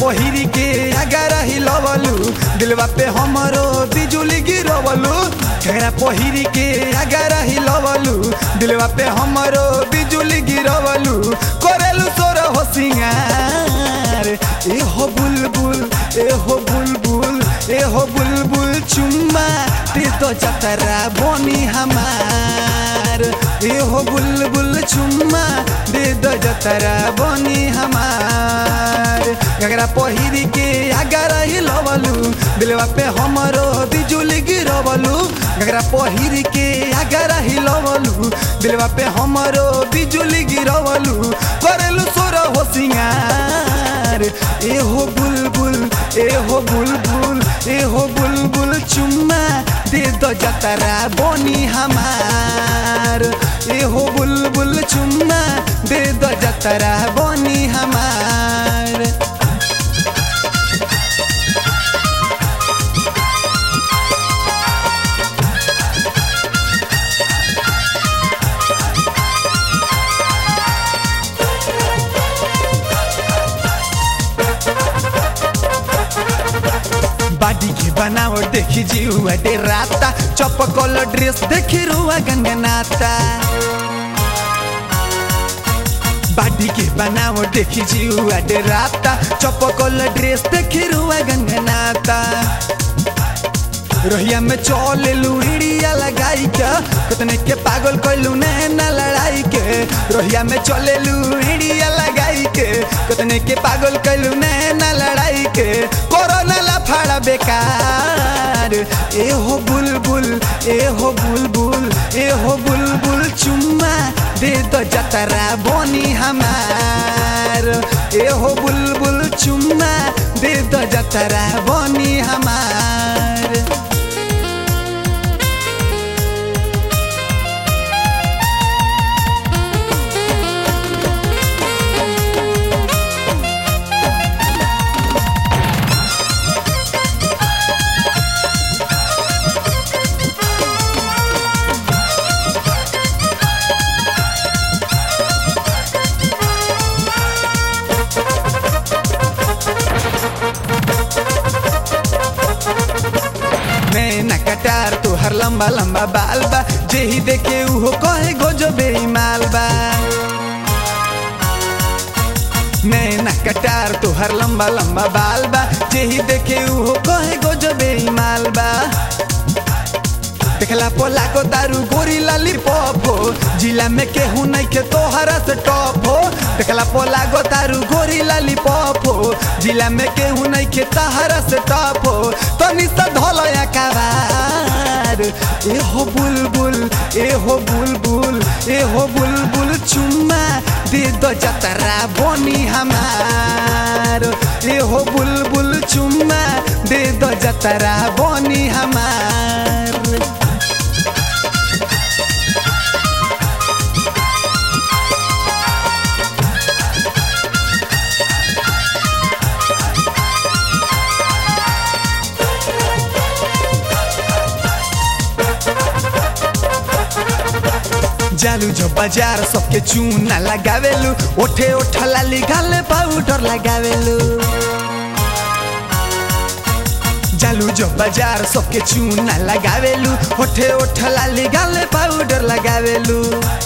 पहिरी के अगर हिलवलू दिलवा पे हमरो बिजुली गिरवलू घगरा पहिरी के अगर हिलवलू दिलवा पे हमरो बिजुली गिरवलू करेलू सोर हो सिंगार ए हो बुलबुल ए हो बुलबुल ए हो बुलबुल चुम्मा दे तो जतरा बनी हमार ए हो बुलबुल चुम्मा दे दो जतरा बनी हमार घगरा पहिरी के अगर हिलवलू दिलवा पे हमरो बिजुली गिरवलू घगरा पहिरी के अगर हिलवलू दिलवा पे हमरो बिजुली गिरवलू करेलू सोर हो सिंगार ए हो बुलबुल ए हो बुलबुल ए हो बुलबुल चुम्मा दे दो जतरा बनी हमार ए हो बुलबुल चुम्मा दे दो जतरा बनी हमार। बाडी के बनावट देखी जीवा डेराता चपकल ड्रेस देखी रुआ गंगनाता बाडी के बनावट देखी जीवा डेराता चपकल ड्रेस देखी रुआ गंगनाता रोहिया में चलेलू हिड़िया लगाई के कितने के पागल कैलू नैना लड़ाई के रोहिया में चलेलू हिड़िया लगाई के कितने के पागल कैलू नैना लड़ाई के कोरोना लफड़ा बेकार ए हो बुलबुल ए हो बुलबुल ए हो बुलबुल चुम्मा दे दो जतरा बनी हमार ए हो बुलबुल चुम्मा दे दो जतरा बनी हमार। नैना कटार तोहर लंबा लंबा बाल बा जेही देखे उहो कहे गोजो बेईमाल बा नैना कटार तोहर लंबा लंबा बाल बा जेही देखे उहो कहे गोजो बेईमाल बा देखला पोला को दारू गोरी लाली पॉप हो जिला में केहू नहीं के तोहरा से टॉप हो देखला पोला को दारू गोरी लाली पॉप हो जिला में केहू नहीं के तोहरा से टॉप हो तो निसा धोलो या कबार ए हो बुलबुल ए हो बुलबुल ए हो बुलबुल चुम्मा दे दो जतरा बनी हमार ए हो बुलबुल चुम्मा दे दो जतरा बनी हमार। जालू जो बाजार सबके चूना लगावेलू ओठे ओठा लाली गाले पाउडर लगावेलू जालू जो बाजार सबके चूना लगावेलू ओठे ओठा लाली गाले पाउडर लगावेलू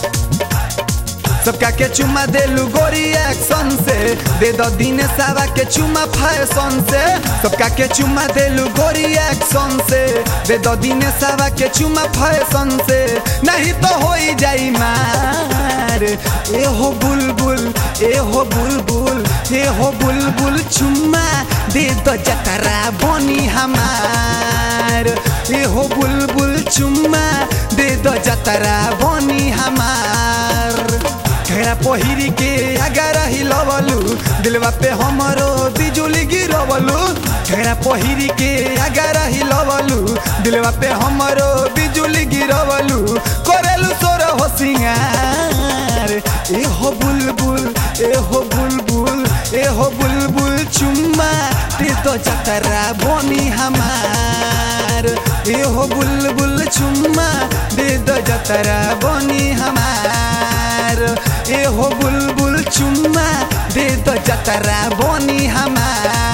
सबका के चुम्मा देलू गोरी एक्शन से दे दो दिने सावा के चुम्मा फैशन से सबका के चुम्मा देलू गोरी एक्शन से दे दो दिने सावा के चुम्मा फैशन से नहीं तो हो ही जाई मार ए हो बुलबुल ए हो बुलबुल ए हो बुलबुल चुम्मा दे दो जतरा बनी हमार ए हो बुलबुल चुम्मा दे दो जतरा बनी हमार। घगरा पहिरी के अगर हिलवलू दिलवा पे हमरो बिजुली गिरवलू घगरा पहिरी के अगर हिलवलू दिलवा पे हमरो बिजुली गिरवलू करेलू सोर हो सिंगार ए हो बुलबुल ए हो बुलबुल ए हो बुलबुल चुम्मा दे दो जतरा बनी हमार ए हो बुलबुल चुम्मा दे दो जतरा बनी हमार ए हो बुलबुल चुम्मा दे दो जतरा जतरा बनी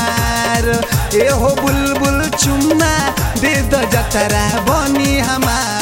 हमार ए हो बुलबुल चुम्मा दे दो जतरा बनी हमार